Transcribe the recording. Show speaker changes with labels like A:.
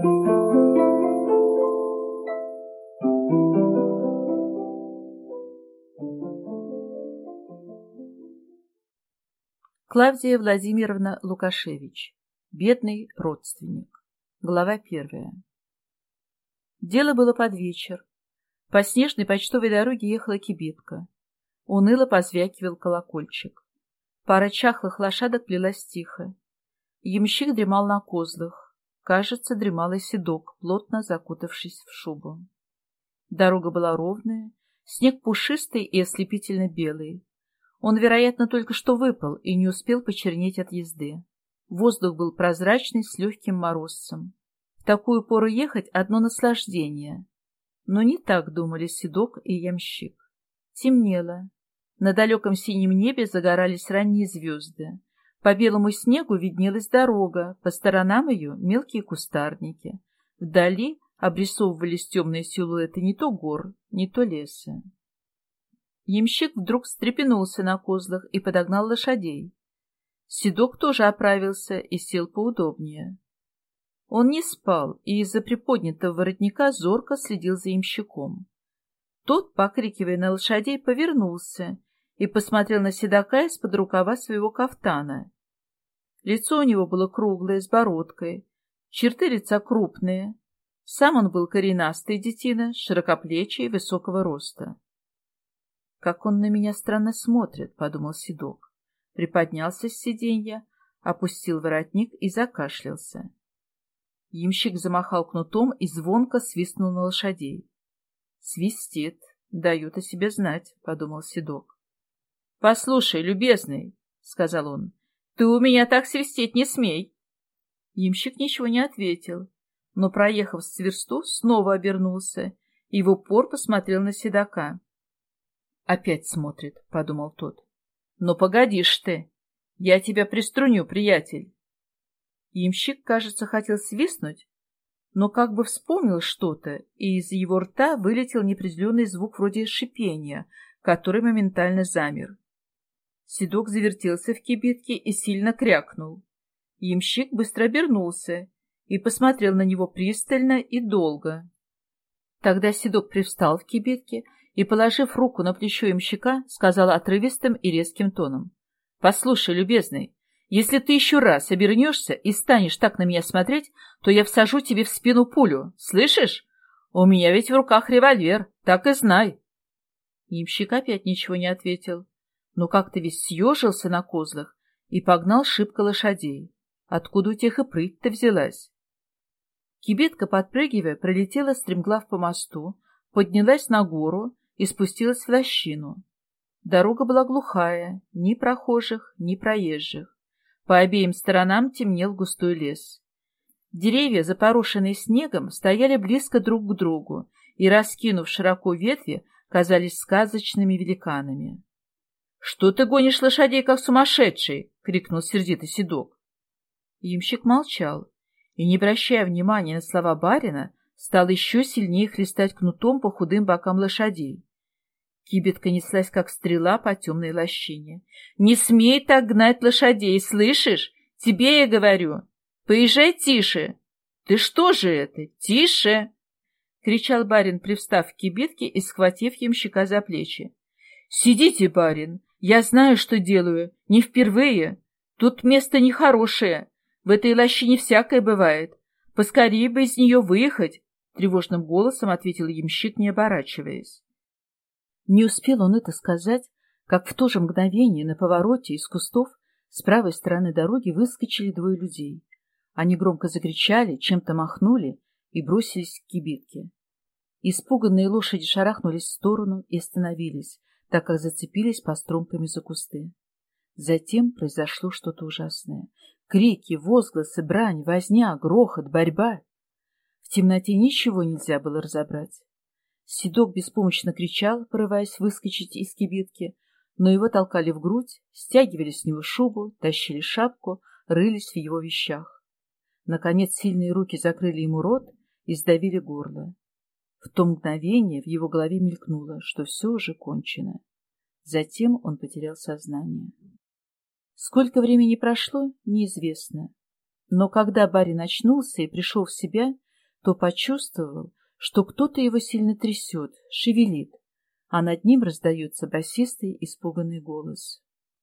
A: Клавдия Владимировна Лукашевич. Бедный родственник. Глава 1. Дело было под вечер. По снежной почтовой дороге ехала кибитка. Уныло позвякивал колокольчик. Пара чахлых лошадок плелась тихо. Ямщик дремал на козлах. Кажется, дремал и седок, плотно закутавшись в шубу. Дорога была ровная, снег пушистый и ослепительно белый. Он, вероятно, только что выпал и не успел почернеть от езды. Воздух был прозрачный, с легким морозцем. В такую пору ехать одно наслаждение. Но не так думали седок и ямщик. Темнело. На далеком синем небе загорались ранние звезды. По белому снегу виднелась дорога, по сторонам ее мелкие кустарники. Вдали обрисовывались темные силуэты не то гор, не то леса. Ямщик вдруг встрепенулся на козлах и подогнал лошадей. Седок тоже оправился и сел поудобнее. Он не спал и из-за приподнятого воротника зорко следил за ямщиком. Тот, покрикивая на лошадей, повернулся и посмотрел на седока из-под рукава своего кафтана. Лицо у него было круглое, с бородкой, черты лица крупные. Сам он был коренастый детина, широкоплечий, высокого роста. «Как он на меня странно смотрит», — подумал седок. Приподнялся с сиденья, опустил воротник и закашлялся. Ямщик замахал кнутом и звонко свистнул на лошадей. «Свистит, дают о себе знать», — подумал седок. «Послушай, любезный», — сказал он, — «ты у меня так свистеть не смей». Ямщик ничего не ответил, но, проехав с версту, снова обернулся и в упор посмотрел на седока. «Опять смотрит», — подумал тот. «Но погодишь ты, я тебя приструню, приятель». Ямщик, кажется, хотел свистнуть, но как бы вспомнил что-то, и из его рта вылетел неопределенный звук вроде шипения, который моментально замер. Седок завертелся в кибитке и сильно крякнул. Ямщик быстро обернулся и посмотрел на него пристально и долго. Тогда седок привстал в кибитке и, положив руку на плечо ямщика, сказал отрывистым и резким тоном: «Послушай, любезный, если ты еще раз обернешься и станешь так на меня смотреть, то я всажу тебе в спину пулю, слышишь? У меня ведь в руках револьвер, так и знай». Ямщик опять ничего не ответил, но как-то весь съежился на козлах и погнал шибко лошадей. Откуда у тех и прыть-то взялась? Кибитка, подпрыгивая, пролетела стремглав по мосту, поднялась на гору и спустилась в лощину. Дорога была глухая, ни прохожих, ни проезжих. По обеим сторонам темнел густой лес. Деревья, запорошенные снегом, стояли близко друг к другу и, раскинув широко ветви, казались сказочными великанами. — Что ты гонишь лошадей, как сумасшедший? — крикнул сердито седок. Ямщик молчал и, не обращая внимания на слова барина, стал еще сильнее хлестать кнутом по худым бокам лошадей. Кибитка неслась, как стрела по темной лощине. — Не смей так гнать лошадей, слышишь? Тебе я говорю. Поезжай тише. — Ты что же это? Тише! — кричал барин, привстав в кибитке и схватив ямщика за плечи. — Сидите, барин, я знаю, что делаю, не впервые. Тут место нехорошее. В этой лощине всякое бывает. Поскорее бы из нее выехать, — тревожным голосом ответил ямщик, не оборачиваясь. Не успел он это сказать, как в то же мгновение на повороте из кустов с правой стороны дороги выскочили двое людей. Они громко закричали, чем-то махнули и бросились к кибитке. Испуганные лошади шарахнулись в сторону и остановились, так как зацепились постромками за кусты. Затем произошло что-то ужасное. Крики, возгласы, брань, возня, грохот, борьба. В темноте ничего нельзя было разобрать. Седок беспомощно кричал, порываясь выскочить из кибитки, но его толкали в грудь, стягивали с него шубу, тащили шапку, рылись в его вещах. Наконец сильные руки закрыли ему рот и сдавили горло. В то мгновение в его голове мелькнуло, что все уже кончено. Затем он потерял сознание. Сколько времени прошло, неизвестно. Но когда барин очнулся и пришел в себя, то почувствовал, что кто-то его сильно трясет, шевелит, а над ним раздается басистый испуганный голос.